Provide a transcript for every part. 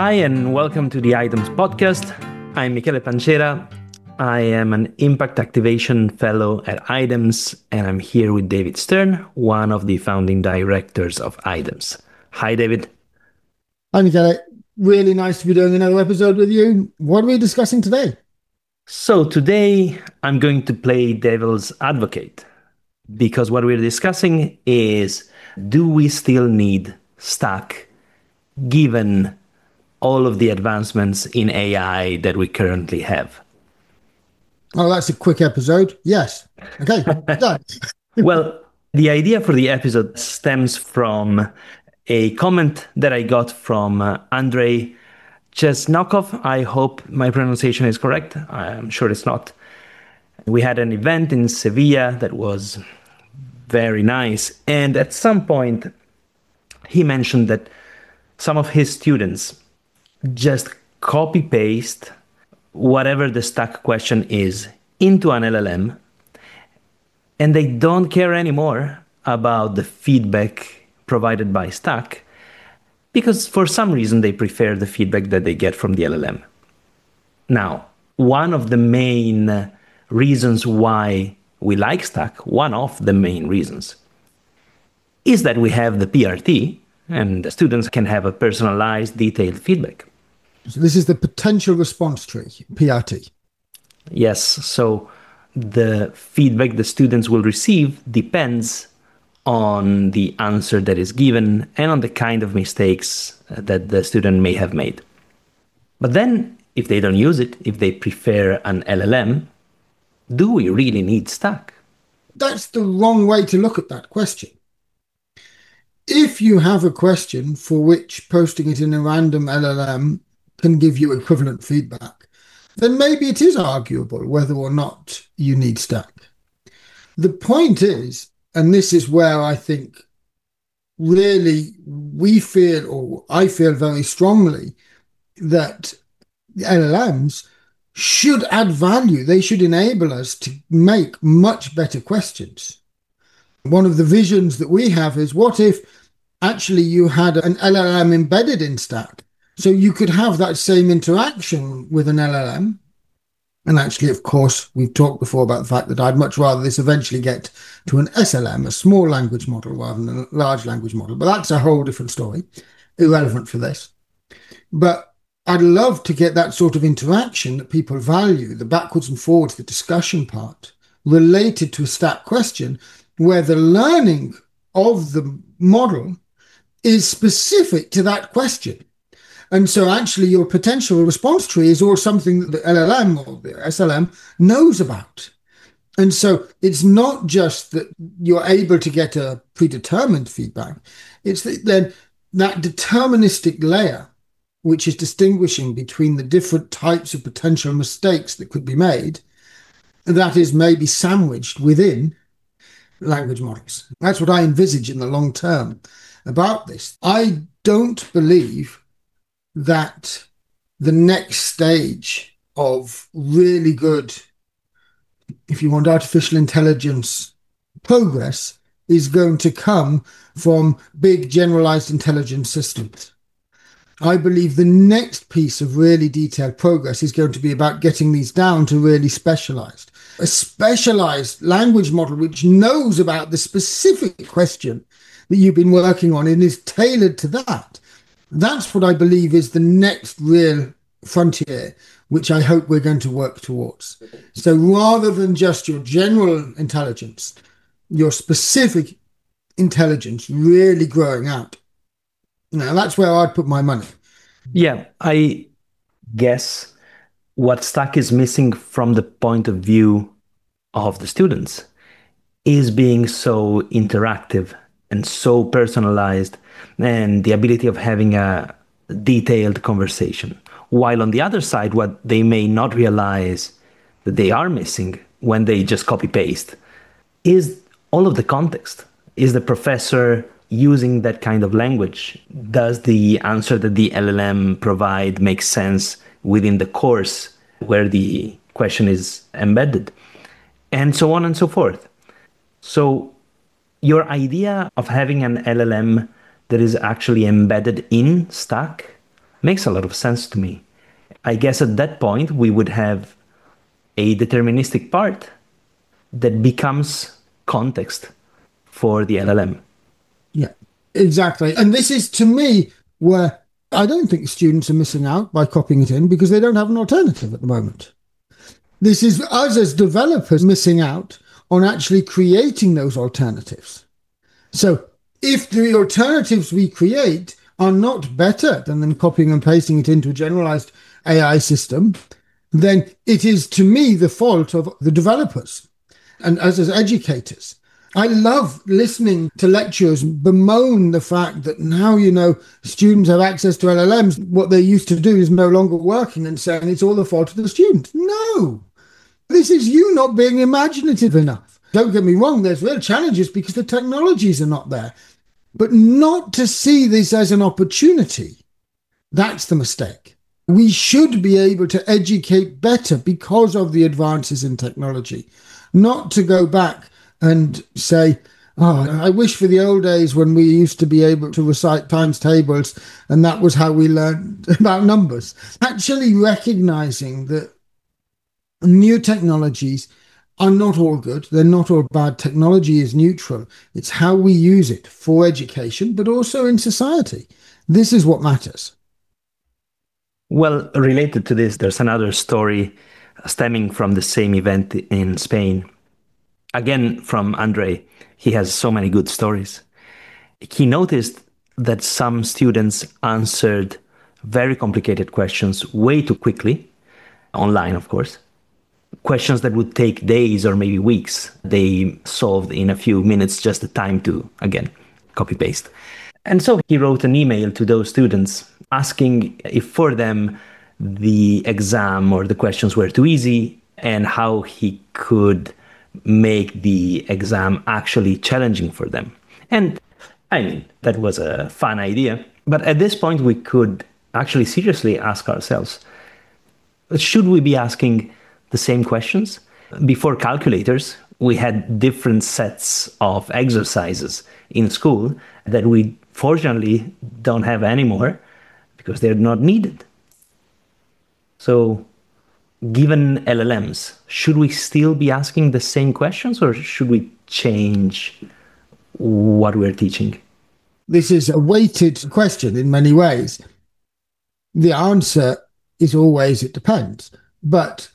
Hi, and welcome to the Items podcast. I'm Michele Pancera. I am an Impact Activation Fellow at Items, and I'm here with David Stern, one of the founding directors of Items. Hi, David. Hi, Michele. Really nice to be doing another episode with you. What are we discussing today? So today, I'm going to play devil's advocate, because what we're discussing is, do we still need Stack, given all of the advancements in AI that we currently have? Oh, that's a quick episode. Yes. Okay, done. Well, the idea for the episode stems from a comment that I got from Andrei Chesnokov. I hope my pronunciation is correct. I'm sure it's not. We had an event in Sevilla that was very nice. And at some point, he mentioned that some of his students just copy paste whatever the Stack question is into an LLM, and they don't care anymore about the feedback provided by Stack, because for some reason they prefer the feedback that they get from the LLM. Now, one of the main reasons why we like Stack, one of the main reasons, is that we have the PRT, and the students can have a personalized, detailed feedback. So this is the potential response tree, PRT. Yes, so the feedback the students will receive depends on the answer that is given and on the kind of mistakes that the student may have made. But then, if they don't use it, if they prefer an LLM, do we really need Stack? That's the wrong way to look at that question. If you have a question for which posting it in a random LLM can give you equivalent feedback, then maybe it is arguable whether or not you need Stack. The point is, and this is where I think really we feel, or I feel very strongly, that LLMs should add value. They should enable us to make much better questions. One of the visions that we have is, what if actually you had an LLM embedded in Stack? So you could have that same interaction with an LLM. And actually, of course, we've talked before about the fact that I'd much rather this eventually get to an SLM, a small language model, rather than a large language model. But that's a whole different story, irrelevant for this. But I'd love to get that sort of interaction that people value, the backwards and forwards, the discussion part, related to a Stack question, where the learning of the model is specific to that question. And so actually your potential response tree is all something that the LLM or the SLM knows about. And so it's not just that you're able to get a predetermined feedback. It's then that deterministic layer, which is distinguishing between the different types of potential mistakes that could be made, that is maybe sandwiched within language models. That's what I envisage in the long term about this. I don't believe that the next stage of really good, if you want, artificial intelligence progress is going to come from big generalized intelligence systems. I believe the next piece of really detailed progress is going to be about getting these down to really specialized. A specialized language model which knows about the specific question that you've been working on and is tailored to that. That's what I believe is the next real frontier, which I hope we're going to work towards. So rather than just your general intelligence, your specific intelligence really growing out. Now, that's where I'd put my money. Yeah, I guess what Stack is missing from the point of view of the students is being so interactive and so personalized, and the ability of having a detailed conversation. While on the other side, what they may not realize that they are missing when they just copy paste is all of the context. Is the professor using that kind of language? Does the answer that the LLM provide make sense within the course where the question is embedded? And so on and so forth. So your idea of having an LLM that is actually embedded in Stack, makes a lot of sense to me. I guess at that point, we would have a deterministic part that becomes context for the LLM. Yeah, exactly. And this is, to me, where I don't think students are missing out by copying it in because they don't have an alternative at the moment. This is us as developers missing out on actually creating those alternatives. So if the alternatives we create are not better than them copying and pasting it into a generalized AI system, then it is, to me, the fault of the developers and us as educators. I love listening to lecturers bemoan the fact that now, students have access to LLMs. What they used to do is no longer working, and saying it's all the fault of the student. No, this is you not being imaginative enough. Don't get me wrong, there's real challenges because the technologies are not there. But not to see this as an opportunity, that's the mistake. We should be able to educate better because of the advances in technology, not to go back and say, oh, I wish for the old days when we used to be able to recite times tables and that was how we learned about numbers. Actually recognizing that new technologies are not all good. They're not all bad. Technology is neutral. It's how we use it for education, but also in society. This is what matters. Well, related to this, there's another story stemming from the same event in Spain. Again, from Andre. He has so many good stories. He noticed that some students answered very complicated questions way too quickly, online, of course. Questions that would take days or maybe weeks, they solved in a few minutes, just the time to, again, copy paste. And so he wrote an email to those students asking if for them the exam or the questions were too easy and how he could make the exam actually challenging for them. And I mean, that was a fun idea. But at this point, we could actually seriously ask ourselves, should we be asking the same questions? Before calculators, we had different sets of exercises in school that we fortunately don't have anymore because they're not needed. So given LLMs, should we still be asking the same questions or should we change what we're teaching? This is a weighted question in many ways. The answer is always it depends. But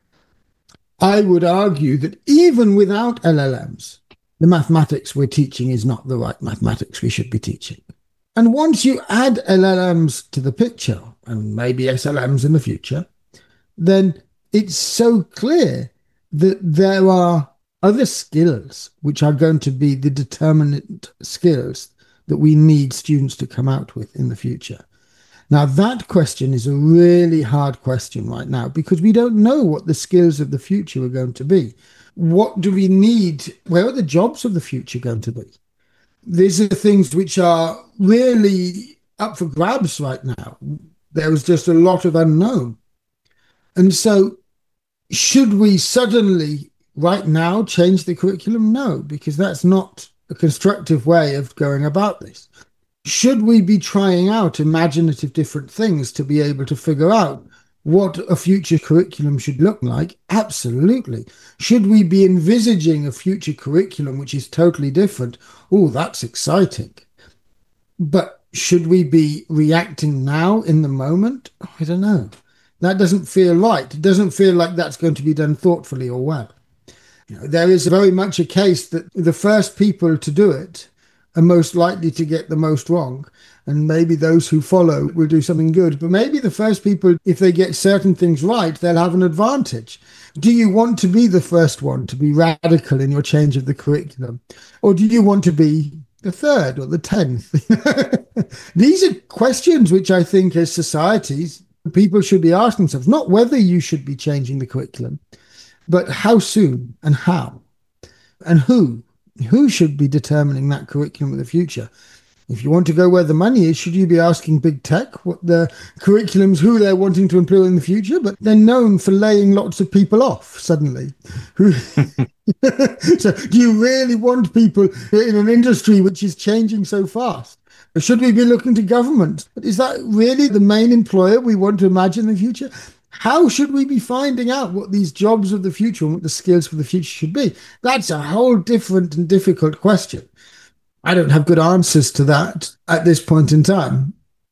I would argue that even without LLMs, the mathematics we're teaching is not the right mathematics we should be teaching. And once you add LLMs to the picture, and maybe SLMs in the future, then it's so clear that there are other skills which are going to be the determinant skills that we need students to come out with in the future. Now, that question is a really hard question right now because we don't know what the skills of the future are going to be. What do we need? Where are the jobs of the future going to be? These are things which are really up for grabs right now. There is just a lot of unknown. And so should we suddenly, right now, change the curriculum? No, because that's not a constructive way of going about this. Should we be trying out imaginative different things to be able to figure out what a future curriculum should look like? Absolutely. Should we be envisaging a future curriculum which is totally different? Oh, that's exciting. But should we be reacting now in the moment? I don't know. That doesn't feel right. It doesn't feel like that's going to be done thoughtfully or well. There is very much a case that the first people to do it are most likely to get the most wrong. And maybe those who follow will do something good. But maybe the first people, if they get certain things right, they'll have an advantage. Do you want to be the first one to be radical in your change of the curriculum? Or do you want to be the third or the 10th? These are questions which I think as societies, people should be asking themselves, not whether you should be changing the curriculum, but how soon and how and who. Who should be determining that curriculum of the future? If you want to go where the money is, should you be asking big tech what the curriculums, who they're wanting to employ in the future? But they're known for laying lots of people off suddenly. So do you really want people in an industry which is changing so fast? Or should we be looking to government? Is that really the main employer we want to imagine in the future? How should we be finding out what these jobs of the future and what the skills for the future should be? That's a whole different and difficult question. I don't have good answers to that at this point in time.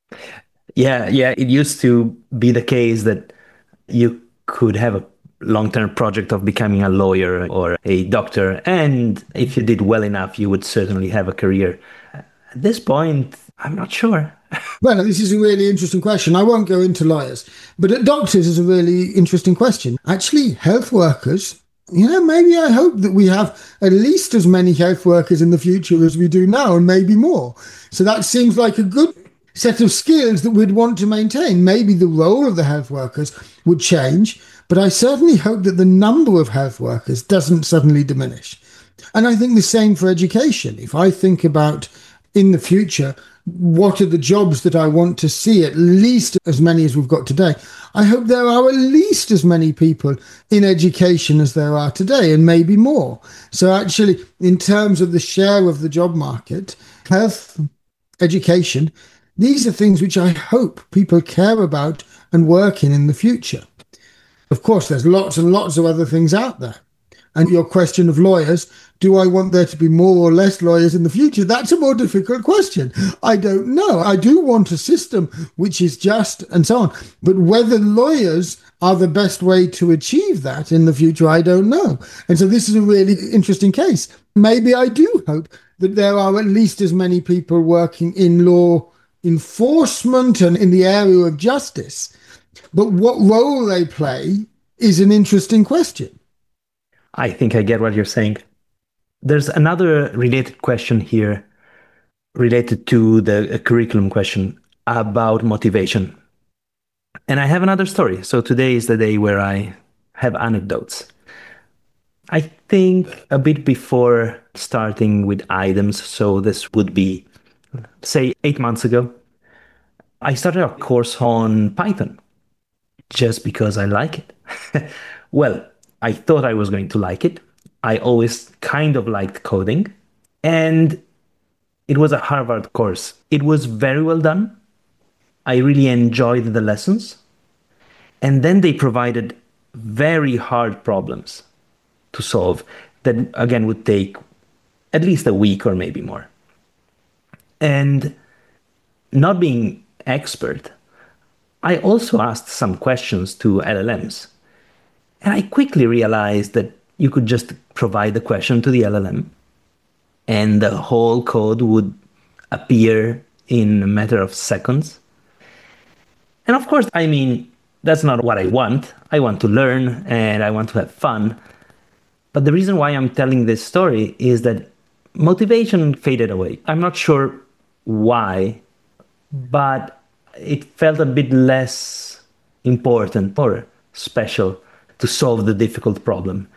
Yeah, it used to be the case that you could have a long-term project of becoming a lawyer or a doctor, and if you did well enough, you would certainly have a career. At this point, I'm not sure. Well, this is a really interesting question. I won't go into lawyers, but doctors is a really interesting question. Actually, health workers, maybe I hope that we have at least as many health workers in the future as we do now, and maybe more. So that seems like a good set of skills that we'd want to maintain. Maybe the role of the health workers would change, but I certainly hope that the number of health workers doesn't suddenly diminish. And I think the same for education. If I think about in the future, what are the jobs that I want to see, at least as many as we've got today, I hope there are at least as many people in education as there are today, and maybe more. So actually, in terms of the share of the job market, health, education, these are things which I hope people care about and work in the future. Of course, there's lots and lots of other things out there. And your question of lawyers, do I want there to be more or less lawyers in the future? That's a more difficult question. I don't know. I do want a system which is just and so on. But whether lawyers are the best way to achieve that in the future, I don't know. And so this is a really interesting case. Maybe I do hope that there are at least as many people working in law enforcement and in the area of justice. But what role they play is an interesting question. I think I get what you're saying. There's another related question here, related to the curriculum question about motivation. And I have another story. So today is the day where I have anecdotes. I think a bit before starting with items, so this would be, say, 8 months ago, I started a course on Python just because I like it. Well, I thought I was going to like it. I always kind of liked coding, and it was a Harvard course. It was very well done. I really enjoyed the lessons. And then they provided very hard problems to solve that, again, would take at least a week or maybe more. And not being expert, I also asked some questions to LLMs. And I quickly realized that you could just provide the question to the LLM and the whole code would appear in a matter of seconds. And of course, I mean, that's not what I want. I want to learn and I want to have fun. But the reason why I'm telling this story is that motivation faded away. I'm not sure why, but it felt a bit less important or special to solve the difficult problem.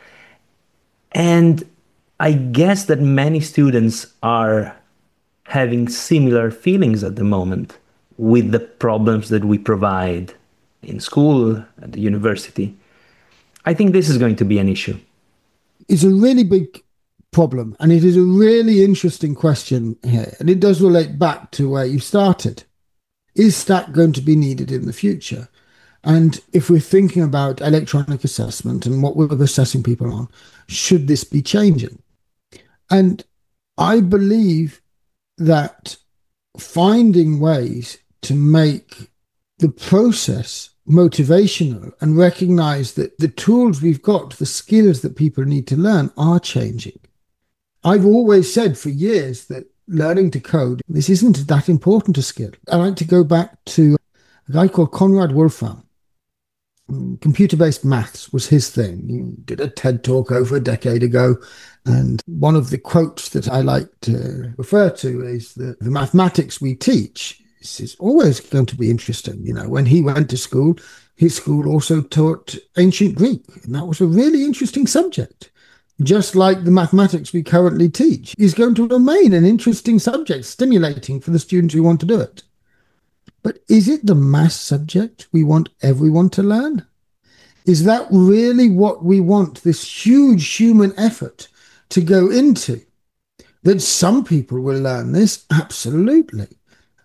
And I guess that many students are having similar feelings at the moment with the problems that we provide in school, at the university. I think this is going to be an issue. It's a really big problem, and it is a really interesting question here, and it does relate back to where you started. Is STACK going to be needed in the future? And if we're thinking about electronic assessment and what we're assessing people on, should this be changing? And I believe that finding ways to make the process motivational and recognize that the tools we've got, the skills that people need to learn are changing. I've always said for years that learning to code, this isn't that important a skill. I like to go back to a guy called Conrad Wolfram. Computer-based maths was his thing. He did a TED talk over a decade ago. And one of the quotes that I like to refer to is that the mathematics we teach is always going to be interesting. You know, when he went to school, his school also taught ancient Greek. And that was a really interesting subject. Just like the mathematics we currently teach is going to remain an interesting subject, stimulating for the students who want to do it. But is it the maths subject we want everyone to learn? Is that really what we want this huge human effort to go into? That some people will learn this? Absolutely.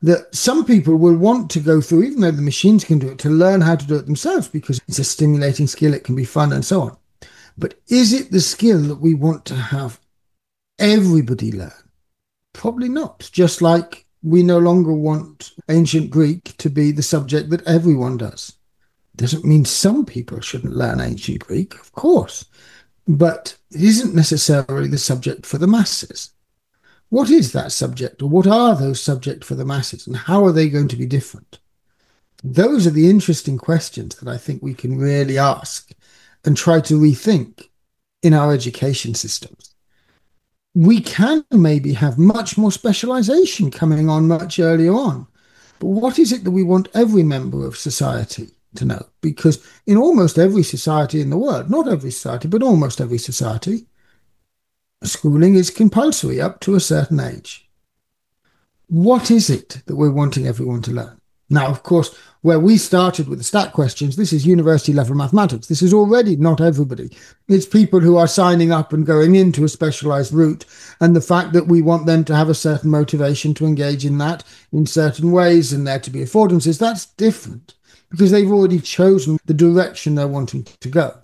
that some people will want to go through, even though the machines can do it, to learn how to do it themselves because it's a stimulating skill, it can be fun and so on. But is it the skill that we want to have everybody learn? Probably not. Just like we no longer want ancient Greek to be the subject that everyone does. Doesn't mean some people shouldn't learn ancient Greek, of course, but it isn't necessarily the subject for the masses. What is that subject, or what are those subjects for the masses, and how are they going to be different? Those are the interesting questions that I think we can really ask and try to rethink in our education systems. We can maybe have much more specialization coming on much earlier on, but what is it that we want every member of society to know? Because in almost every society in the world, not every society, but almost every society, schooling is compulsory up to a certain age. What is it that we're wanting everyone to learn? Now, of course, where we started with the stat questions, this is university level mathematics. This is already not everybody. It's people who are signing up and going into a specialized route. And the fact that we want them to have a certain motivation to engage in that in certain ways and there to be affordances, that's different because they've already chosen the direction they're wanting to go.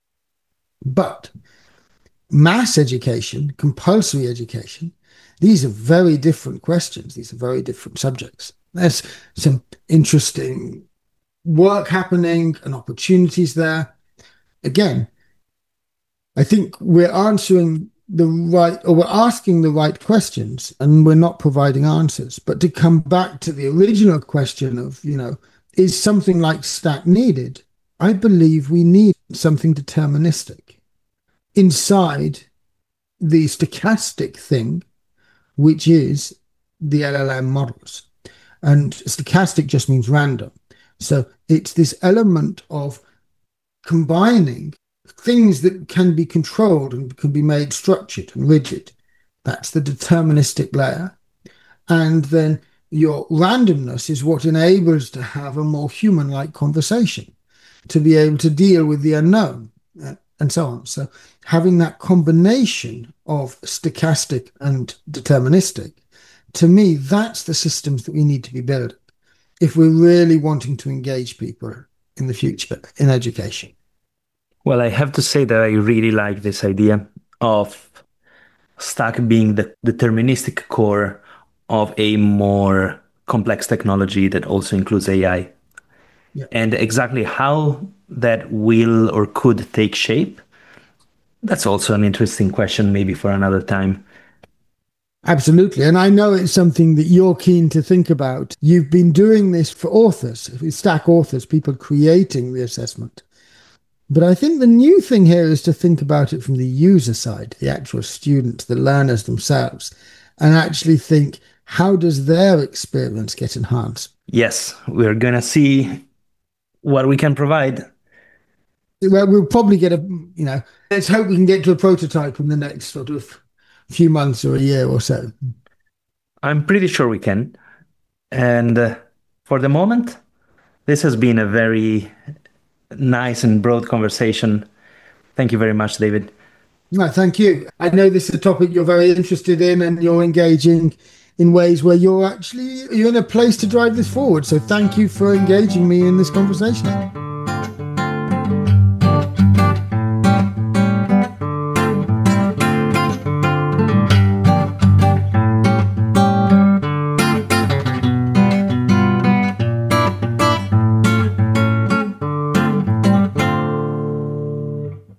But mass education, compulsory education, these are very different questions. These are very different subjects. There's some interesting work happening and opportunities there. Again, I think we're answering we're asking the right questions and we're not providing answers. But to come back to the original question of, is something like STAC needed? I believe we need something deterministic inside the stochastic thing, which is the LLM models. And stochastic just means random. So it's this element of combining things that can be controlled and can be made structured and rigid. That's the deterministic layer. And then your randomness is what enables to have a more human-like conversation, to be able to deal with the unknown and so on. So having that combination of stochastic and deterministic, to me, that's the systems that we need to be building if we're really wanting to engage people in the future in education. Well, I have to say that I really like this idea of STAC being the deterministic core of a more complex technology that also includes AI. Yeah. And exactly how that will or could take shape, that's also an interesting question, maybe for another time. Absolutely. And I know it's something that you're keen to think about. You've been doing this for authors, STAC authors, people creating the assessment. But I think the new thing here is to think about it from the user side, the actual students, the learners themselves, and actually think, how does their experience get enhanced? Yes, we're going to see what we can provide. Well, we'll probably get let's hope we can get to a prototype in the next sort of few months or a year or so. I'm pretty sure we can. And for the moment, this has been a very nice and broad conversation. Thank you very much, David. No, thank you. I know this is a topic you're very interested in and you're engaging in ways where you're in a place to drive this forward. So thank you for engaging me in this conversation.